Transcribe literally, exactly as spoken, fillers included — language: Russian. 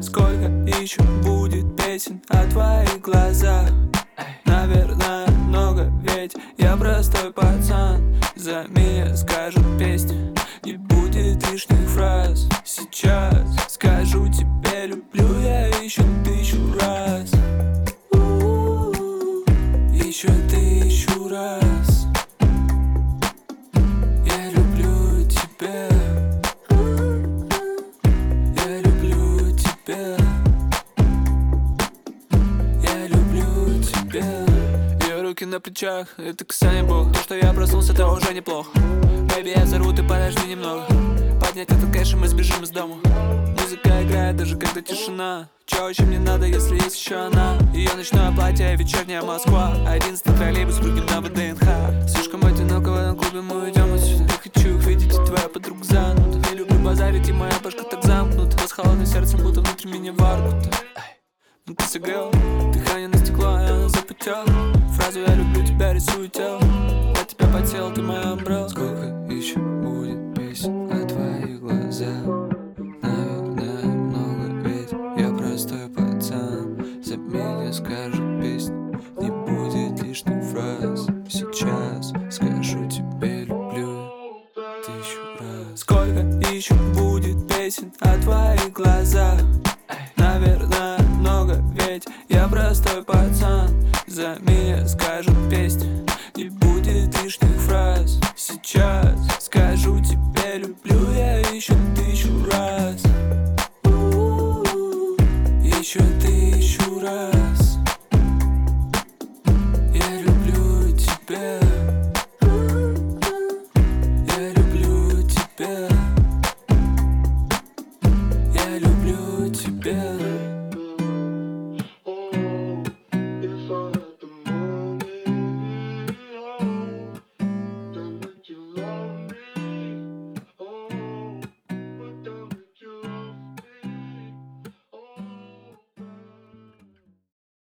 Сколько еще будет песен о твоих глазах? Наверное, много, ведь я простой пацан. За меня скажут песни, не будет лишних фраз. Сейчас скажу тебе люблю я еще тысячу раз. Еще тысячу раз. Я люблю тебя. Я люблю тебя. Я люблю тебя. Ее руки на плечах, это касание Бог. То, что я проснулся, это уже неплохо. Бэйби, я взорву, ты подожди немного. Поднять этот кэш, и мы сбежим из дома. Музыка играет, даже когда тишина. Чё еще мне надо, если есть еще она? Ее ночное платье, вечерняя Москва. Одиннадцатый троллейбус, прыгнем на ВДНХ. Слишком одиноко в этом клубе, мы уйдем отсюда. Я хочу их видеть, и твоя подруга зануда. Не люблю базарить, и моя башка так замкнута. С холодным сердцем, будто внутри меня варкута. Ну ты согрел, дыхание на стекло, и оно запотело. Фразу «я люблю тебя» рисую тело. Я тебя потел, ты моя umbrella. Сколько еще будет песен о твоих глазах? Наверное, много, ведь я простой пацан. За меня скажут песни, не будет лишних фраз. Сейчас скажу тебе люблю тысячу раз. Сколько еще будет песен о твоих глазах? Наверное, много, ведь я простой пацан. За меня скажут песни, не будет лишних фраз. Сейчас скажу тебе люблю я еще тысячу раз. Еще тысячу раз. Я люблю тебя. Я люблю тебя. Я люблю тебя.